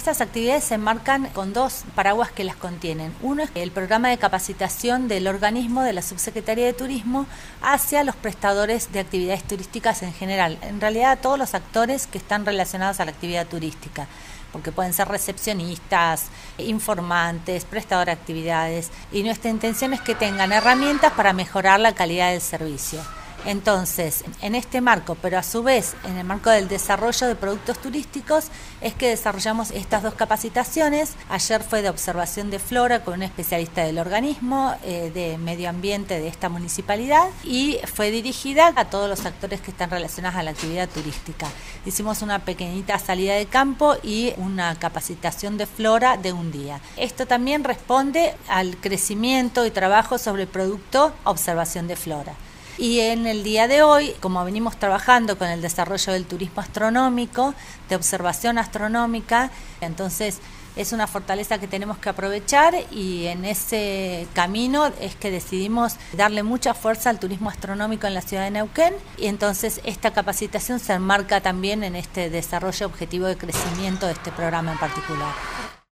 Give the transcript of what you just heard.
Estas actividades se enmarcan con dos paraguas que las contienen. Uno es el programa de capacitación del organismo de la Subsecretaría de Turismo hacia los prestadores de actividades turísticas en general, en realidad a todos los actores que están relacionados a la actividad turística, porque pueden ser recepcionistas, informantes, prestadores de actividades, y nuestra intención es que tengan herramientas para mejorar la calidad del servicio. Entonces, en este marco, pero a su vez en el marco del desarrollo de productos turísticos, es que desarrollamos estas dos capacitaciones. Ayer fue de observación de flora con un especialista del organismo, de medio ambiente de esta municipalidad, y fue dirigida a todos los actores que están relacionados a la actividad turística. Hicimos una pequeñita salida de campo y una capacitación de flora de un día. Esto también responde al crecimiento y trabajo sobre el producto observación de flora. Y en el día de hoy, como venimos trabajando con el desarrollo del turismo astronómico, de observación astronómica, entonces es una fortaleza que tenemos que aprovechar, y en ese camino es que decidimos darle mucha fuerza al turismo astronómico en la ciudad de Neuquén, y entonces esta capacitación se enmarca también en este desarrollo objetivo de crecimiento de este programa en particular.